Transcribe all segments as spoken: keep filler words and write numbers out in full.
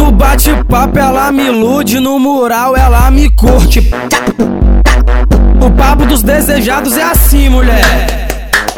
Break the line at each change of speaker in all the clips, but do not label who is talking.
No bate-papo ela me ilude, no mural ela me curte. O papo dos desejados é assim, mulher.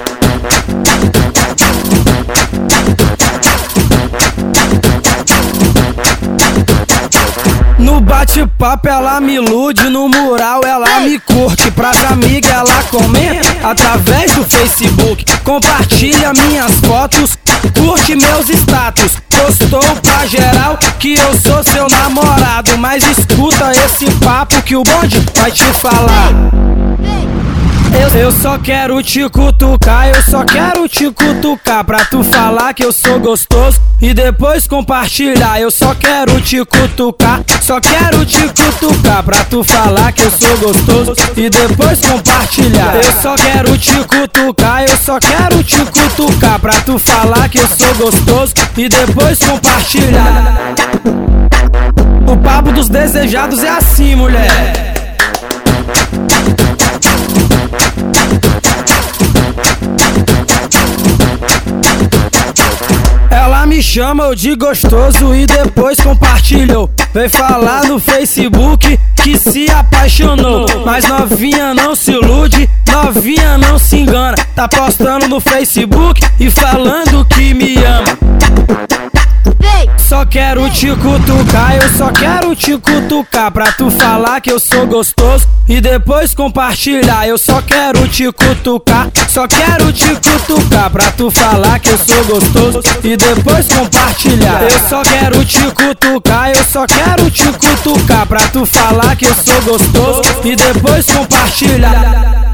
No bate-papo ela me ilude, no mural ela me curte. Pras amigas ela comenta através do Facebook. Compartilha minhas fotos, curte meus status. Postou pra geral que eu sou seu namorado. Mas escuta esse papo que o bonde vai te falar. Eu, eu só quero te cutucar, eu só quero te cutucar pra tu falar que eu sou gostoso e depois compartilhar. Eu só quero te cutucar, só quero te cutucar pra tu falar que eu sou gostoso e depois compartilhar. Eu só quero te cutucar, eu só quero te cutucar pra tu falar que eu sou gostoso e depois compartilhar. O papo dos desejados é assim, mulher. Ela me chama de gostoso e depois compartilhou. Vem falar no Facebook que se apaixonou. Mas novinha não se ilude, novinha não se engana. Tá postando no Facebook e falando que me ama. Só quero te cutucar, eu só quero te cutucar pra tu falar que eu sou gostoso e depois compartilhar. Eu só quero te cutucar, só quero te cutucar pra tu falar que eu sou gostoso e depois compartilhar. Eu só quero te cutucar, eu só quero te cutucar pra tu falar que eu sou gostoso e depois compartilhar.